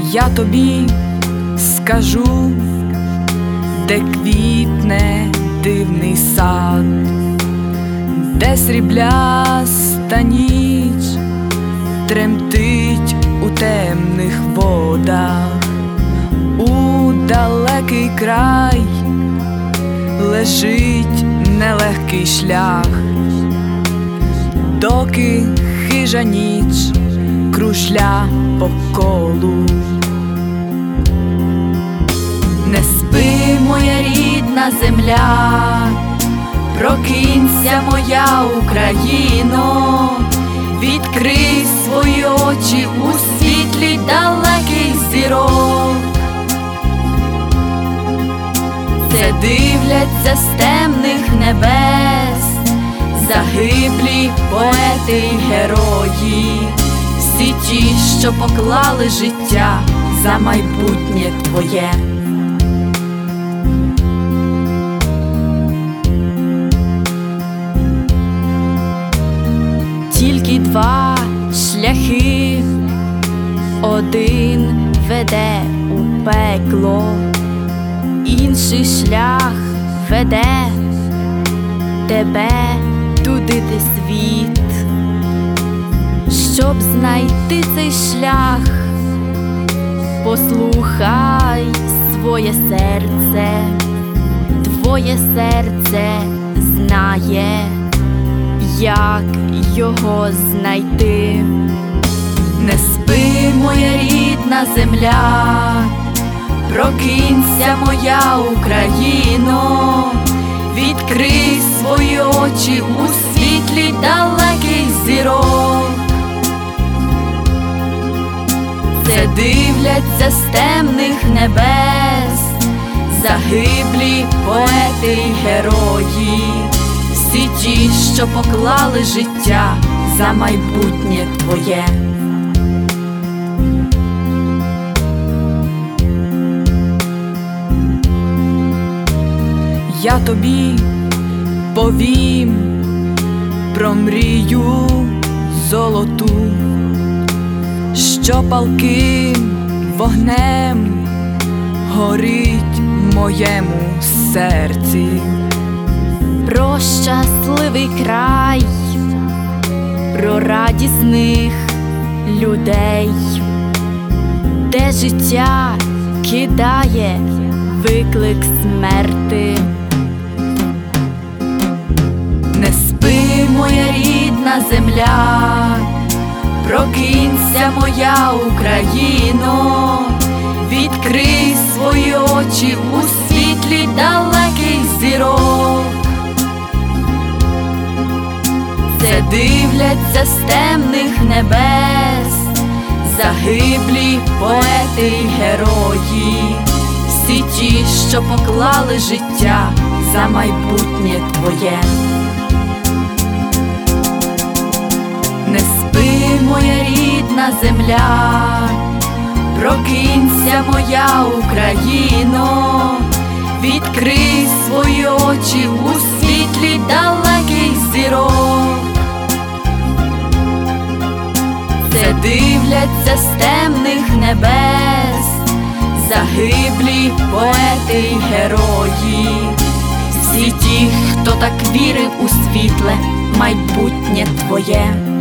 Я тобі скажу, де квітне дивний сад, де срібляста ніч тремтить у темних водах, у далекий край лежить нелегкий шлях, доки хижа ніч кружля по колу. Не спи, моя рідна земля, прокинься, моя Україно, відкрий свої очі у світлі далеких зірок. Це дивляться з темних небес загиблі поети й герої, всі ті, що поклали життя за майбутнє твоє. Тільки два шляхи, один веде у пекло, інший шлях веде тебе туди, де світ. Щоб знайти цей шлях, послухай своє серце, твоє серце знає, як його знайти. Не спи, моя рідна земля, прокинься, моя Україно, відкрий свої очі у світлі далеких зірок. Це дивляться з темних небес загиблі поети й герої, всі ті, що поклали життя за майбутнє твоє. Я тобі повім про мрію золоту, що палким вогнем горить в моєму серці. Про щасливий край, про радісних людей, де життя кидає виклик смерти. Не спи, моя рідна земля, прокинься, моя Україно, відкрий свої очі у світлі далеких зірок. Це дивляться з темних небес загиблі поети й герої, всі ті, що поклали життя за майбутнє твоє. Не спи, моя рідна земля, прокинься, моя Україно, відкрий свої очі у світлі далеких зірок. Це дивляться з темних небес загиблі поети й герої, всі ті, хто так вірив у світле майбутнє твоє.